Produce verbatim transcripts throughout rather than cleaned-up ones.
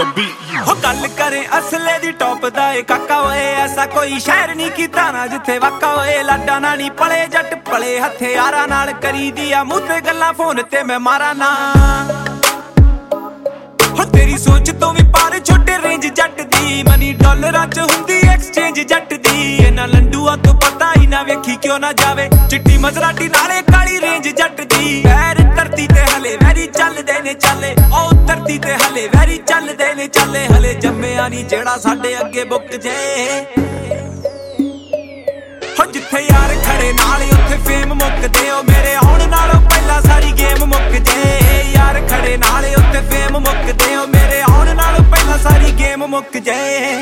the beat. हो गल करे असले दी टॉप दा ए काका ओए ऐसा कोई शहर नहीं कीता ना जिथे वाका ओए लाडा ना नी पले जट पले हथियारा नाल करी दिया मुंह ते गल्लां फोन ते मैं मारा ना हो तेरी सोच तो भी पार छोटे रेंज जट दी मनी डॉलरां च हुंदी एक्सचेंज जट दी इना लंडूआ तो पता ही ना वेखी क्यों ना जावे चिट्टी मजराटी नाले काली रेंज जट दी पैर धरती ते हले वैरी चलदे ने चले ओ धरती ते हले वैरी चलदे ने चले हले जम्मिया नी जेड़ा साडे अगे बुक जे हो जिथे यार खड़े नाल उत्थे फेम मुकदे ओ मेरे आउण नालों पहला सारी गेम मुक जे यार खड़े नाल उत्थे फेम मुकदे ओ मेरे आउण नालों पहला सारी गेम मुक जे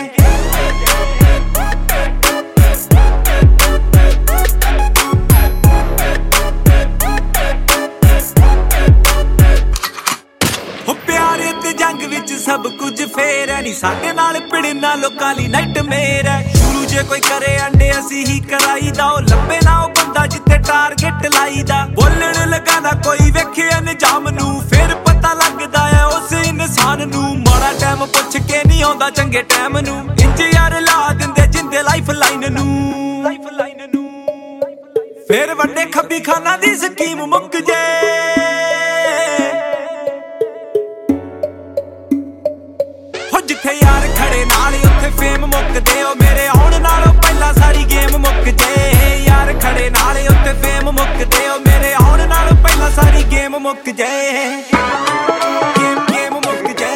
जंग विच सब कुछ फेर है नी साडे नाल पिड़ना लोकां ली नाइटमेयर है शुरू जे कोई करे अंडे असी ही कराई दा ओ लंबे ना ओ बंदा जिते टारगेट लाई दा बोलण लगा ना कोई वेखे अंजाम नू फिर पता लगदा है उस इंसान नू माड़ा टाइम पुछ के नहीं आंदा चंगे टाइम नू इंज यार ला दिंदे जिंदे लाइफ लाइन नू लाइफ लाइन नू फिर वड्डे खब्बी खाना दी स्कीम मुक जे जिथे यार खड़े नाल उत्थे फेम मुकदे ओ मेरे आउण नालों पहला सारी गेम मुक जे यार खड़े नाल उत्थे फेम मुकदे ओ मेरे आउण नालों पहला सारी गेम मुक जे गेम गेम मुक जे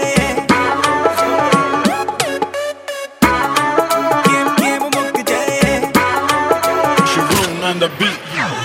गेम गेम मुक जे Sharoon on the beat.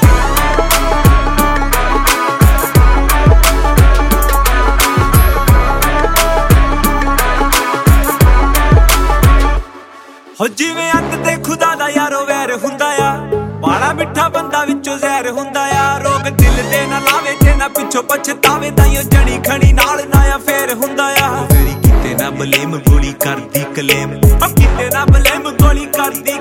हो जिवें अंत ते खुदा दा यारो वैर हुंदा आ बाला मिठा बंदा विचों जहर हुंदा आ रोग दिल ते ना लावे ते ना पिछों पछतावे ताईं जणी खणी नाल नाया फेर हुंदा आ फेरी किते ना बलेम गोली करदी कलेम किते ना बलेम गोली करदी